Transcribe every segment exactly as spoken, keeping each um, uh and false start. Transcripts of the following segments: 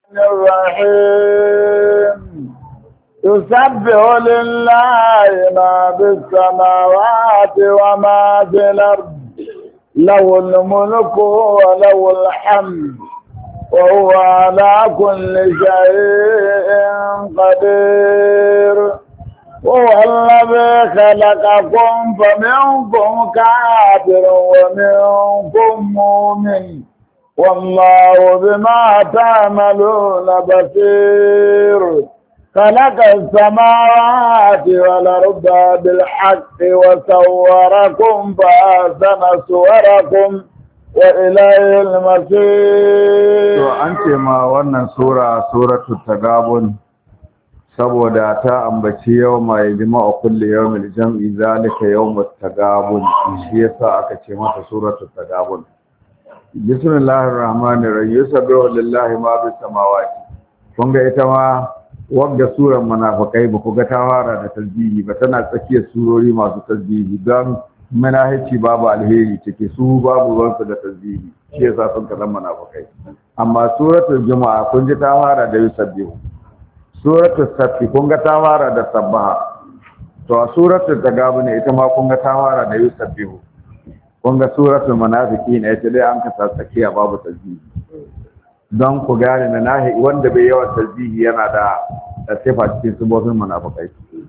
الرحيم يسبح لله ما في السماوات وما في الأرض له الملك وله الحمد وهو على كل شيء قدير هو الذي خلقكم فمنكم كافر ومنكم مؤمن والله بما تعملون بصير خلق السماوات والأرض بالحق وصوركم فأحسن صوركم وإليه المصير. To an ce ma wannan sura suratul tagabun saboda ta ambaci yawma yajma'u kulli yawmil jam'i zalika yawmut tagabun shi yasa aka ce mata suratul tagabun. Bismillahir rahmanir rahim yusabbihu lillahi ma bis samawati. Kun ga ita ma wanda surar munafikai ba ku ga ta fara da tasbihi ba tana tsakiyar surori masu tasbihi don manahici babu alheri take su babu ruwansu da tasbihi shi yasa sun kaza munafikai amma suratul juma'a kun ji ta fara da yusabbihu suratul safi kun ga ta fara da sabbaha to a suratul tagabun ita ma kun ga ta fara da yusabbihu kun ga suratul munafiqin ita dai an kasa tsakiya babu tasbihi don ku gane na nahi wanda bai yawan tasbihi yana da sifa cikin sifofin munafikai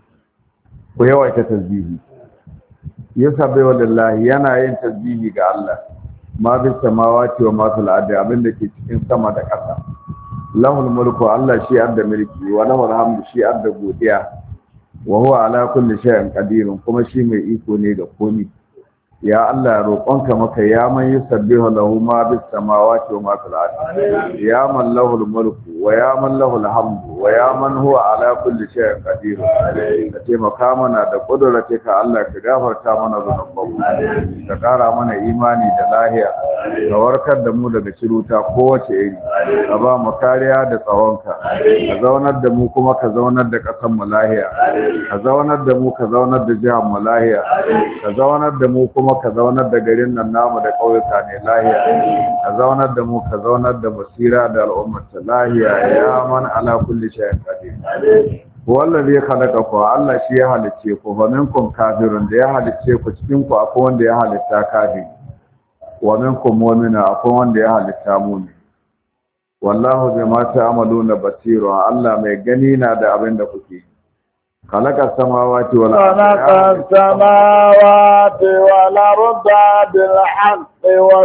ku yawaita tasbihi yusabbihu lillahi yana yin tasbihi ga Allah ma bis samawati wa ma fil ardi abinda ke cikin sama da ƙasa lahul mulku Allah shi adda mulki wa lahul hamdu shi adda godiya wa huwa ala kulli shay'in qadirun kuma shi mai iko ne ga komai ya Allah roƙonka maka ya man yusabbihu lahu ma bis samawati wa ma fil ardi ya man lahul mulku wa ya man lahul hamdu wa ya man huwa ala kulli shay'in qadir ka taimaka mana da ka Allah ka gafarta mana zunubanmu ka ƙara mana imani da lahiya ka warkar da mu daga ciruta kowace iri ka ba mu kariya da tsawonka ka zaunar da mu kuma ka zaunar da ƙasar mu lahiya ka zaunar da mu ka zaunar da jihar mu lahiya ka zaunar da mu kuma ka zaunar da garin nan namu da ƙauyuka ne lahiya ka zaunar da mu ka zaunar da basira da al'ummar ta lahiya ya man ala kulli shay'in qadir wallazi khalaqakum Allah shi ya halicce ku fa minkum kafirun da ya halicce ku cikin ku akwai wanda ya halitta kafiri wa minkum mu'mina akwai wanda ya halitta mu'min wallahu bima ta'maluna basir Allah mai gani na da abin da kuke yi خلق السماوات والأرض خلق السماوات والأرض بالحق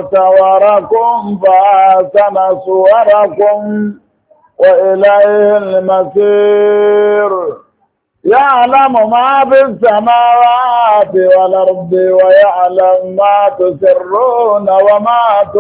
وصوركم فأحسن صوركم وإليه المصير يعلم ما في السماوات والأرض ويعلم ما تسرون وما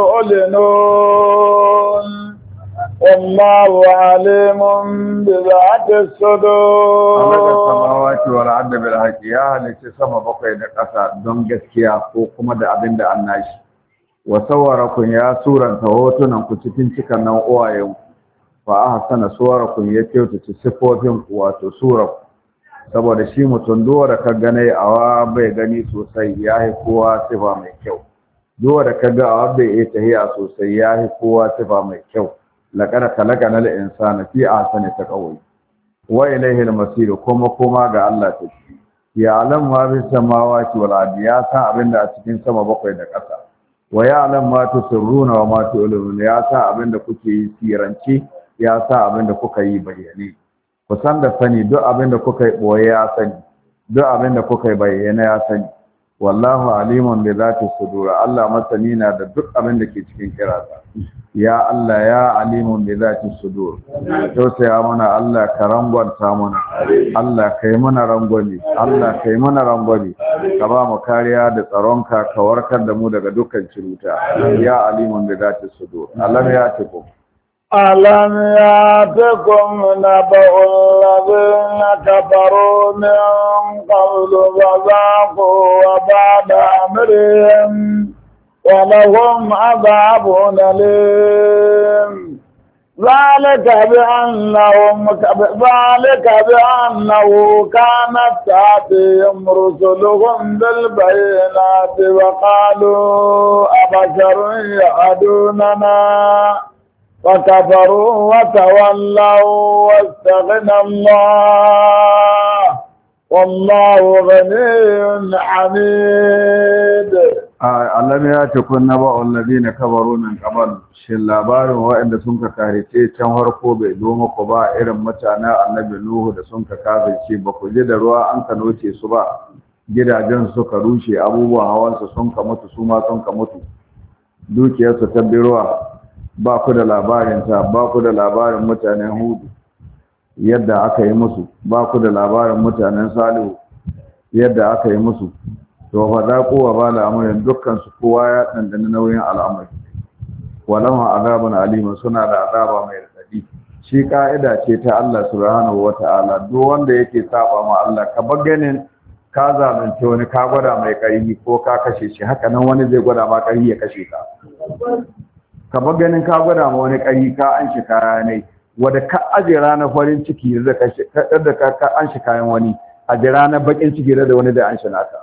تعلنون والله عليم بذات الصدور. خلق السماوات والأرض بالحق يا halitta sama bakwai da ƙasa don gaskiya ko kuma da abin da an nashi wa sawarakum ya suranta hotunan ku cikin cikan nan uwayen fa ahsana suwarakum ya kyautata sifofin ku wato surar saboda shi mutum duwa da ka gane awa bai gani sosai yayi kowa sifa mai kyau duwa da ka ga awa bai iya tahiya sosai yayi kowa sifa mai kyau laqad khalaqana al-insana fi ahsani taqwim wa ilayhi al-masir kuma kuma ga Allah take ya alam ma bi samawati wal ardi ya san abinda a cikin sama bakwai da ƙasa wa ya alam ma tusirruna wa ma tu'linuna ya san abinda kuke yi sirance ya san abinda kuka yi bayyane ku san da sani duk abinda kuka yi boye ya sani duk abinda kuka yi bayyane ya sani wallahu alimun bi zati sudur Allah masani na da duk abinda ke cikin kirasa ya Allah ya alimun bi zati sudur tausaya mana Allah ka rangwanta mana Allah kai mana rangwani Allah kai mana rangwani ka ba mu kariya da tsaronka ka warkar da mu daga dukkan ciruta ya alimun bi zati sudur alam ya tiku alam yatikum naba'u alladhina kafaru min qablu wa zaqu wa ba'da amrihim ولهم عذاب أليم ذلك بأنهم ذلك بأنه كانت تأتيهم رسلهم بالبينات وقالوا أبشر يهدوننا فكفروا وتولوا واستغنى الله والله غني حميد. Allah ya ce kun naba alladina kabaru min qabl shin labarin waɗanda sun ka karice can harko bai zo muku ba irin mutanen annabi Nuhu da sun ka kafirce ba ku ji da ruwa an ka noce su ba gidajen suka rushe abubuwan hawansu sun ka mutu su ma sun ka mutu dukiyarsu ta bi ruwa ba ku da labarin ta ba ku da labarin mutanen Hudu yadda aka yi musu ba ku da labarin mutanen Salihu yadda aka yi musu to fa za ku wa bala amurin dukkan su kowa ya dandana nauyin al'amari walahu azabun alim suna da azaba mai radadi shi ka'ida ce ta Allah subhanahu wata'ala duk wanda yake saba ma Allah ka bar ganin ka zalunce wani ka gwada mai ƙarfi ko ka kashe shi haka nan wani zai gwada ma ƙarfi ya kashe ka ka bar ganin ka gwada ma wani ƙarfi ka an shi kaya ne wanda ka aje ranar farin ciki da kashe da ka an shi kayan wani aje ranar bakin ciki da wani da an shi naka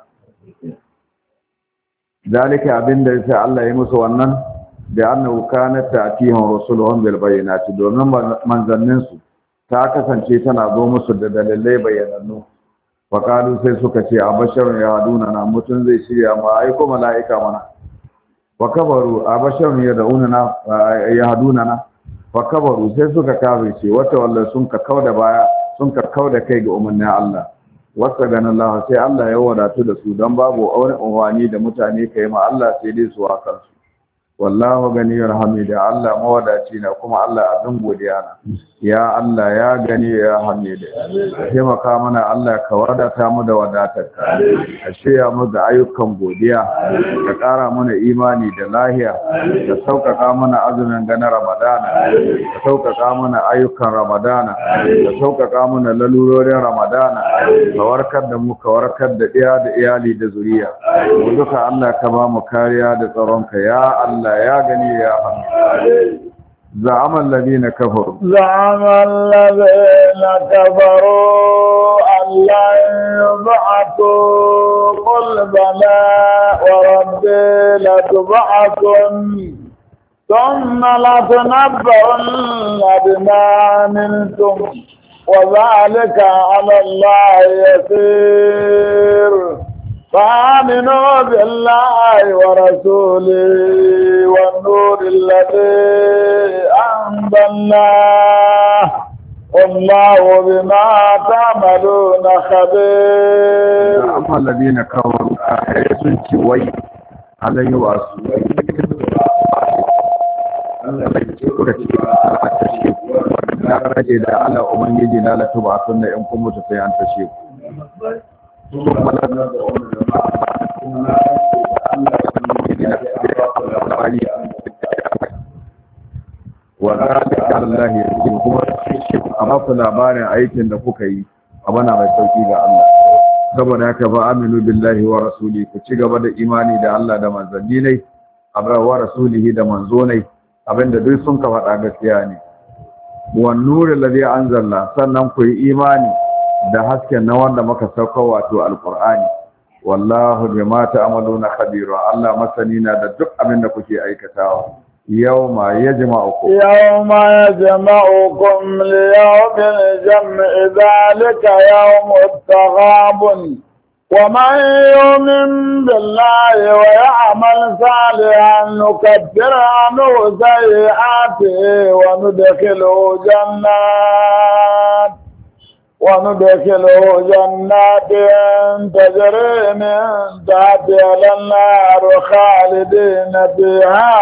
dalika abinda sai Allah ya musu wannan da annahu kanat ta'tihum rusuluhum bil bayyinati domin manzannin su ta kasance tana zo musu da dalilai bayyanannu wa qalu sai suka ce abasharun yahduna na mutun zai shirya ma ai ko malaika mana wa kabaru abasharun yad'una yahduna na wa kabaru sai suka kafirce wata wallahi sun ka kauda baya sun ka kauda kai ga umarnin Allah wasa ganin Allah sai Allah ya wadatu da su don babu wani umarni da mutane ka yi ma Allah sai dai su hakan su wallahu ganiyar hamida Allah mawadaci na kuma Allah abin godiya na ya Allah ya gani ya hamida taimaka mana Allah ka wadata mu da wadatar ka ka shirya mu da ayyukan godiya ka ƙara mana imani da lahiya ka sauƙaƙa mana azumin ganin Ramadana ka sauƙaƙa mana ayyukan Ramadana ka sauƙaƙa mana lalurorin Ramadana ka warkar da mu ka warkar da iya da iyali da zuriya mu duka Allah ka ba mu kariya da tsaronka ya Allah ya gani ya hamida زعم الذين كفروا زعم الذين كفروا أن لن يبعثوا قل بلى وربي لتبعثن ثم لتنبؤن بما عملتم وذلك على الله يسير فآمنوا بالله ورسوله والنور الذي أنزلنا والله بما تعملون خبير. أما الذين كفروا آية وي على يواسو na rage da ala ubangiji na la tuba sunna in kun mutu sai an tashe ku wa zalika Allah yake kuma amma ku labarin aikin da kuka yi abana mai sauki ga Allah saboda haka ba aminu billahi wa rasuli ku ci gaba da imani da Allah da manzanni ne abra wa rasulihi da manzo ne abinda duk sun ka faɗa gaskiya ne wan nuril ladhi anzalna sannan ku yi imani da hasken na wanda muka sauka wato alqur'ani wallahu bima ta'maluna khabir Allah masani na da duk abinda kuke aikatawa yawma yajma'ukum yawma yajma'ukum li yawmil jam'i dhalika yawmut taghabun ومن يؤمن بالله ويعمل صالحا نكفر عنه سيئاته وندخله جنات وندخله جنات تجري من تحتها الأنهار خالدين فيها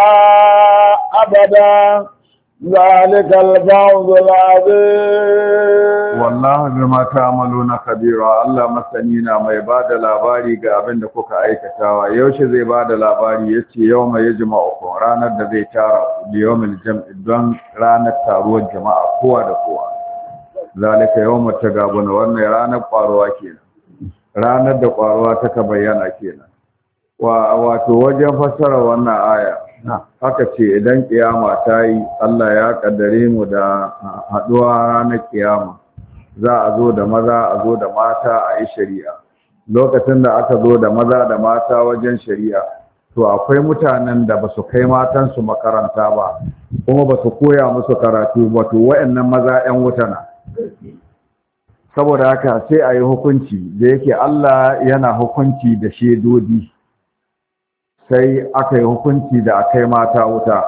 أبدا ذلك الفوز العظيم والله بما تعملون خبير الله مسنينا mai bada labari ga abin da kuka aikatawa yaushe zai bada labari yace yawma yajma'ukum ranar da zai tara ku yawmil jam'i don ranar taruwar jama'a kowa da kowa zalika yawmut tagabun wannan ranar kwaruwa kenan ranar da kwaruwa ta bayyana kenan wa wato wajen fassara wannan aya haka ce idan kiyama ta yi Allah ya kaddare mu da haduwa ranar kiyama za a zo da maza a zo da mata a yi shari'a lokacin da aka zo da maza da mata wajen shari'a to akwai mutanen da ba su kai matansu makaranta ba kuma ba su koya musu karatu ba to waɗannan maza 'yan wuta na saboda haka sai a yi hukunci da yake Allah yana hukunci da shedodi sai aka yi hukunci da aka yi mata wuta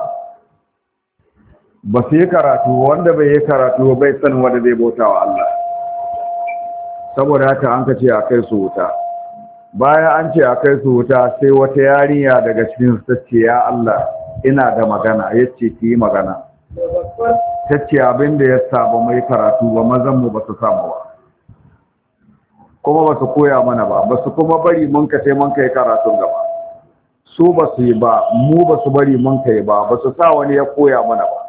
ba su yi karatu wanda bai yi karatu bai san wanda zai bauta wa Allah saboda haka an ka ce a kai su wuta bayan an ce a kai su wuta sai wata yarinya daga cikin su ce ya Allah ina da magana yace ki yi magana tace abin da ya saba mai karatu ba mazan mu ba su samu ba kuma ba su koya mana ba ba su kuma bari mun ka sai mun kai karatun gaba su ba su yi ba mu ba su bari mun kai ba ba su sa wani ya koya mana ba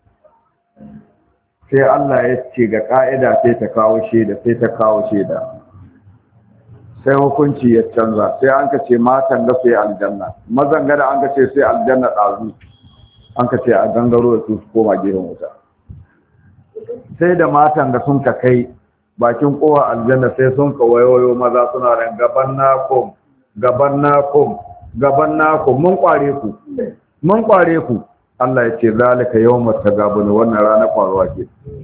sai Allah ya ce ga ka'ida sai ta kawo shaida sai ta kawo shaida sai hukunci ya canza sai an ka ce matan da su yi aljanna mazan gada an ka ce sai aljanna ɗazu an ka ce a gangaro da su su koma gidan wuta sai da matan da sun ka kai bakin kowa aljanna sai sun ka wayoyo maza suna ran gaban nakum gaban nakum gaban nakum mun kware ku mun kware ku Allah ya ce zalika yawmat tagabun wannan rana faruwa ke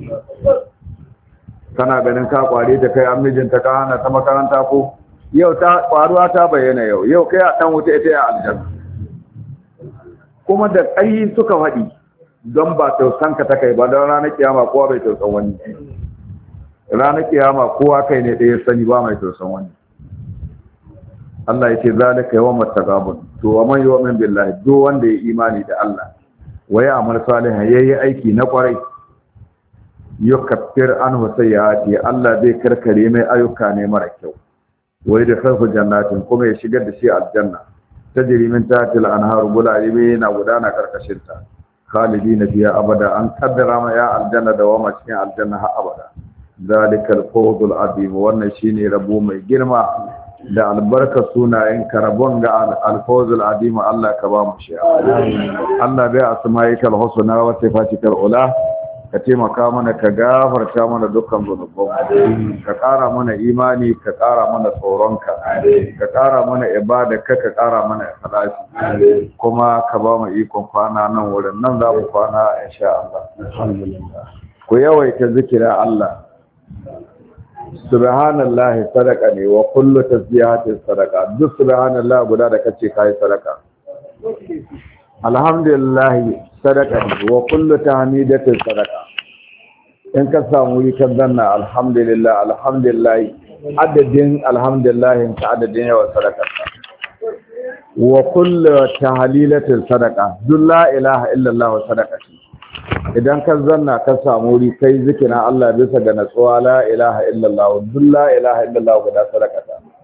kana ganin ka kware ta kai amijin ta kana ta makaranta ko yau ta faruwa ta bayyana yau yau kai a dan wuta ita ya aljanna kuma da kai suka faɗi don ba tausan ka ta kai ba don ranar kiyama kowa bai tausan wani ranar kiyama kowa kai ne ɗaya sani ba mai tausan wani Allah ya ce zalika yawmat tagabun to wa man yu'min billahi do wanda ya imani da Allah wa ya amal salihan yayi aiki na kwarai yukaffir anhu sayyiati Allah zai karkare mai ayyuka ne mara kyau wa yadkhilu jannatin kuma ya shigar da shi aljanna tajri min tahtiha al-anharu bulalibi na gudana karkashin ta khalidina fiha abada an kaddara ma ya aljanna da wa cikin aljanna har abada zalikal fawzul azim wannan shine rabo mai girma da albarka sunayen karabon ga alfawzul azim Allah ka ba mu shi Allah bai asma'ikal husna wa sifatikal ula ka taimaka mana ka gafarta mana dukkan zunubanmu ka ƙara mana imani ka ƙara mana tsoronka ka ƙara mana ibada ka ka ƙara mana ikhlasi kuma ka ba mu ikon kwana nan wurin nan za mu kwana insha Allah alhamdulillah ku yawaita zikira Allah subhanallahi sadaka ne wa kullu tasbihatin sadaka duk subhanallah guda da kace kai sadaka alhamdulillah sadaka ne wa kullu tahmidatin sadaka in ka samu yi kan zanna alhamdulillah alhamdulillah adadin alhamdulillah ka adadin yawan sadaka wa kullu tahlilatin sadaka duk la ilaha illallah sadaka idan ka zanna ka samu ri kai zikina Allah bisa ga natsuwa la ilaha illallah duk la ilaha illallah guda sadaka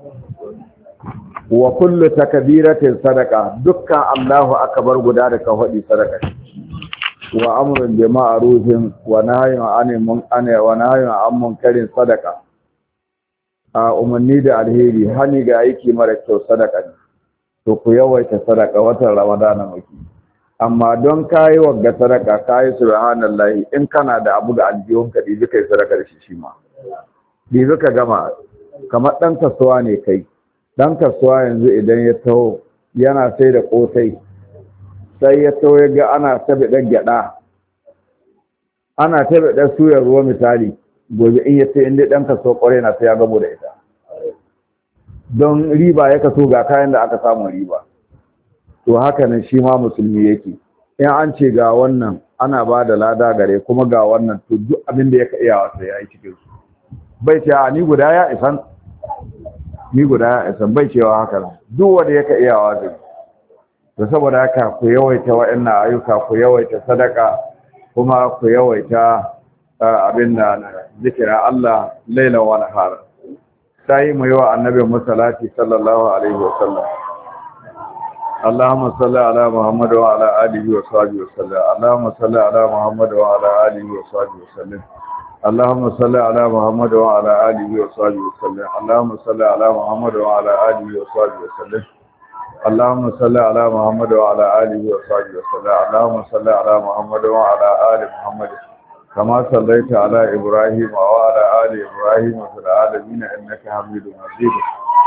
wa kullu takbiratin sadaka dukkan Allahu akbar guda da ka hadi sadaka wa amrun bi ma'rufin wa nahyun 'anil munkari wa nahyun 'an munkarin sadaka a umarni da alheri hani ga aiki mara kyau sadaka to ku yawaita sadaka watan ramadana muke amma don kayi wagga sadaka kayi subhanallahi in kana da abu da aljihun ka dibi kai sadaka da shi shi ma dibi ka gama kamar dan kasuwa ne kai dan kasuwa yanzu idan ya taho yana sai da kotai sai ya taho ya ga ana tabe dan gyada ana tabe dan suyar ruwa misali gobe in ya sai inda dan kasuwa kware na sai ya gabo da ita don riba ya kaso ga kayan da aka samu riba to haka nan shi ma musulmi yake in an ce ga wannan ana ba da lada gare kuma ga wannan to duk abin da yake iyawa sai ya yi cikin su bai ce ni guda ya isan ni guda ya isan bai cewa haka nan duk wanda yake iyawa zai to saboda haka ku yawaita wa'annan ayyuka ku yawaita sadaka kuma ku yawaita abin da zikira Allah laila wa nahara sai mu yi wa annabi musallati sallallahu alaihi wasallam اللهم صل على محمد وعلى آله وصحبه وسلم اللهم صل على محمد وعلى آله وصحبه وسلم اللهم صل على محمد وعلى آله وصحبه وسلم اللهم صل على محمد وعلى آله وصحبه وسلم اللهم صل على محمد وعلى آله وصحبه وسلم اللهم صل على محمد وعلى آل محمد كما صليت على إبراهيم وعلى آل إبراهيم في العالمين إنك حميد مجيد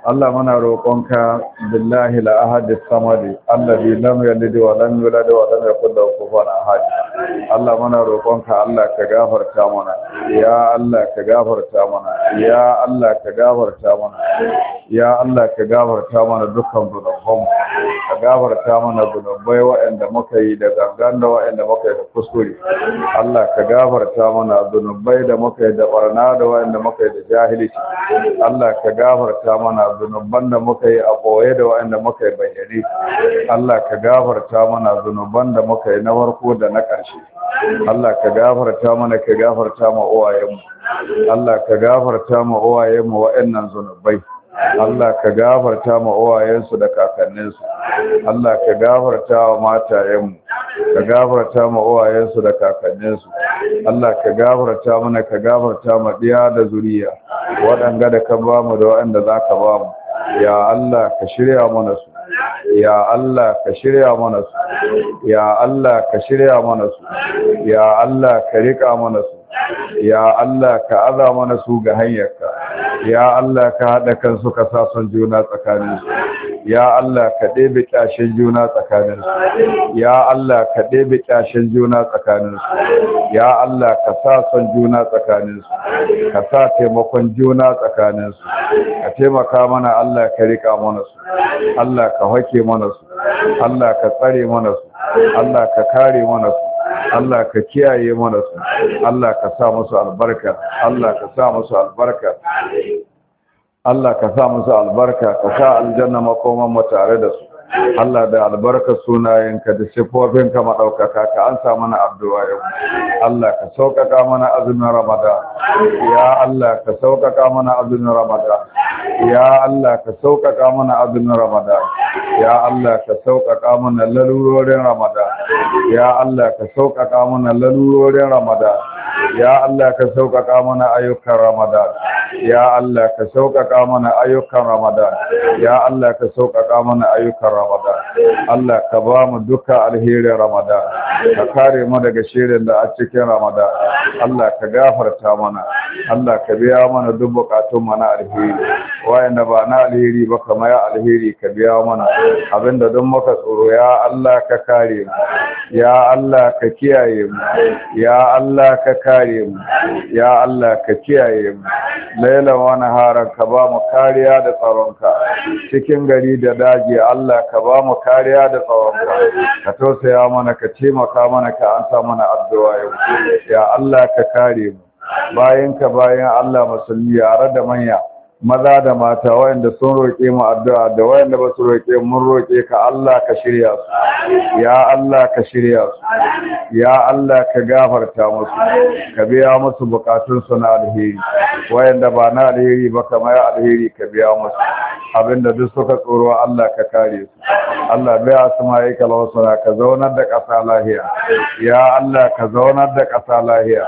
Allah muna roƙonka billahi la ahad as-samad alladhi lam yalid wa lam yulad wa lam yakul lahu kufuwan ahad. Allah muna roƙonka Allah ka gafarta mana ya Allah ka gafarta mana ya Allah ka gafarta mana ya Allah ka gafarta mana dukkan zunubanmu ka gafarta mana zunubai waɗanda muka yi da gangan da waɗanda muka yi da kuskure Allah ka gafarta mana zunubai da muka yi da barna da waɗanda muka yi da jahilci Allah ka gafarta mana zunuban da muka yi a ɓoye da waɗanda muka yi bayyane Allah ka gafarta mana zunuban da muka yi na farko da na ƙarshe Allah ka gafarta mana ka gafarta ma uwayenmu Allah ka gafarta ma uwayenmu waɗannan zunubai Allah ka gafarta ma uwayensu da kakanninsu Allah ka gafarta wa matayenmu ka gafarta ma uwayensu da kakanninsu Allah ka gafarta mana ka gafarta ma diya da zuriya waɗanda da ka ba mu da waɗanda za ka ba mu ya Allah ka shirya mana su ya Allah ka shirya mana su ya Allah ka shirya mana su ya Allah ka rika mana su ya Allah ka aza mana su ga hanyarka ya Allah ka haɗa kansu ka sa son juna tsakaninsu ya Allah ka ɗebe ƙyashin juna tsakaninsu ya Allah ka ɗebe ƙyashin juna tsakaninsu ya Allah ka sa son juna tsakaninsu ka sa taimakon juna tsakaninsu ka taimaka mana Allah ka rika mana su Allah ka hake mana su Allah ka tsare mana su Allah ka kare mana su Allah ka kiyaye mana su Allah ka sa musu albarka Allah ka sa musu albarka Allah ka sa musu albarka ka sa aljanna makoman mu tare da su Allah da albarka sunayenka da sifofinka madaukaka ka ansa mana addu'a yau Allah ka sauƙaƙa mana azumin Ramadan ya Allah ka sauƙaƙa mana azumin Ramadan ya Allah ka sauƙaƙa mana azumin Ramadan ya Allah ka sauƙaƙa mana lalurorin Ramadan ya Allah ka sauƙaƙa mana lalurorin Ramadan ya Allah ka sauƙaƙa mana ayyukan Ramadan ya Allah ka sauƙaƙa mana ayyukan Ramadan ya Allah ka sauƙaƙa mana ayyukan Ramadan Allah ka ba mu duka alherin Ramadan ka kare mu daga shirin da a cikin Ramadan Allah ka gafarta mana Allah ka biya mana duk bukatun mu na alheri wayanda ba na alheri ba kamar ya alheri ka biya mana abinda don muka tsoro ya Allah ka kare mu ya Allah ka kiyaye mu ya Allah ka kare mu ya Allah ka kiyaye mu lailan wa naharan ka ba mu kariya da tsaronka cikin gari da daji Allah ka ba mu kariya da tsaronka ka tausaya mana ka taimaka mana ka ansa mana addu'a yau ya Allah ka kare mu bayan ka bayan Allah musulmi yare da manya maza da mata wayanda sun roƙe mu addu'a da wayanda ba su roƙe mun roƙe ka Allah ka shirya su ya Allah ka shirya su ya Allah ka gafarta musu ka biya musu bukatun su na alheri wayanda ba na alheri ba kamar alheri ka biya musu abinda duk suka tsoro Allah ka kare su Allah bai asma'ika lawsana ka zaunar da ƙasa lahiya ya Allah ka zaunar da ƙasa lahiya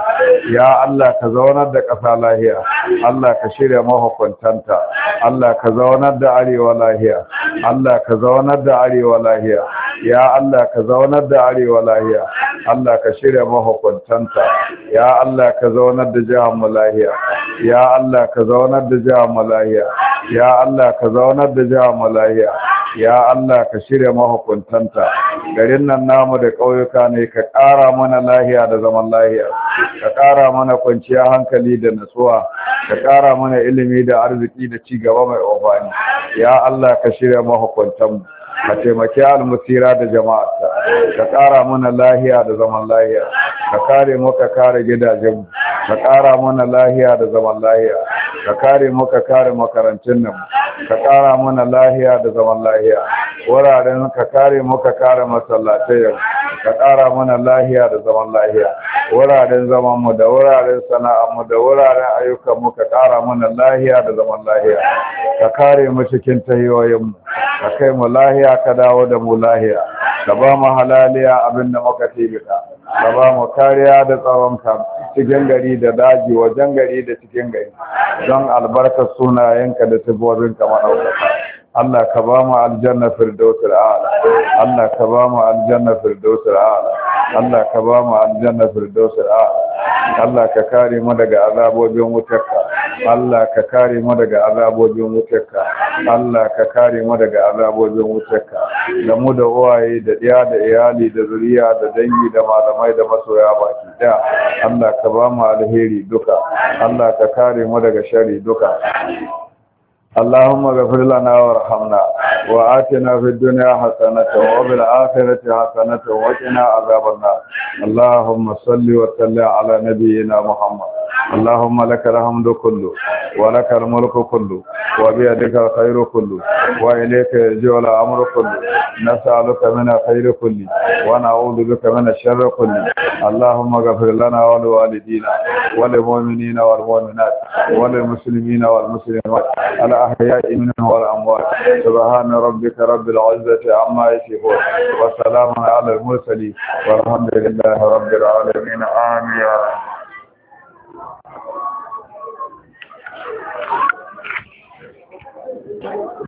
ya Allah ka zaunar da ƙasa lahiya Allah ka shirya mahukuntanta Allah ka zaunar da arewa lahiya Allah ka zaunar da arewa lahiya ya Allah ka zaunar da arewa lahiya Allah ka shirya mahukuntanta ya Allah ka zaunar da jihar mu lahiya ya Allah ka zaunar da jihar mu lahiya ya Allah ka zaunar da jihar mu lahiya ya Allah ka shirya mahukuntanta garin nan namu da ƙauyuka ne ka ƙara mana lahiya da zaman lahiya ka ƙara mana kwanciyar hankali da natsuwa ka ƙara mana ilimi da arziki da ci gaba mai amfani ya Allah ka shirya mahukuntanmu ka taimaki almusira da jama'arta ka ƙara mana lahiya da zaman lahiya ka kare mu ka kare gidajenmu ka ƙara mana lahiya da zaman lahiya ka kare mu ka kare makarantun nan ka ƙara mana lahiya da zaman lahiya wuraren ka kare mu ka kare masallatai ka ƙara mana lahiya da zaman lahiya wuraren zaman mu da wuraren sana'ar mu da wuraren ayyukan mu ka ƙara mana lahiya da zaman lahiya ka kare mu cikin tahiyoyin mu ka kai mu lahiya ka dawo da mu lahiya ka ba mu halaliya abinda muka tibita ka ba mu kariya da tsaronka cikin gari da daji wajen gari da cikin gari don albarkar sunayenka da sifofin ka maɗaukaka Allah ka ba mu aljanna firdausul a'la Allah ka ba mu aljanna firdausul a'la Allah ka ba mu aljanna firdausul a'la Allah ka kare mu daga azabobin wutarka Allah ka kare mu daga azabobin wutarka Allah ka kare mu daga azabobin wutarka da mu da uwaye da ɗiya da iyali da zuriya da dangi da malamai da masoya baki daya Allah ka ba mu alheri duka Allah ka kare mu daga shari duka اللهم اغفر لنا وارحمنا وآتنا في الدنيا حسنة وفي الآخرة حسنة وقنا عذاب النار اللهم صل وسلم على نبينا محمد اللهم لك الحمد كله ولك الملك كله وبيدك الخير كله وإليك يرجع الأمر كله نسألك من الخير كله ونعوذ بك من الشر كله اللهم اغفر لنا ولوالدينا وللمؤمنين والمؤمنات وللمسلمين والمسلمات الأحياء منهم والأموات سبحان ربك رب العزة عما يصفون وسلام على المرسلين والحمد لله رب العالمين آمين يا رب.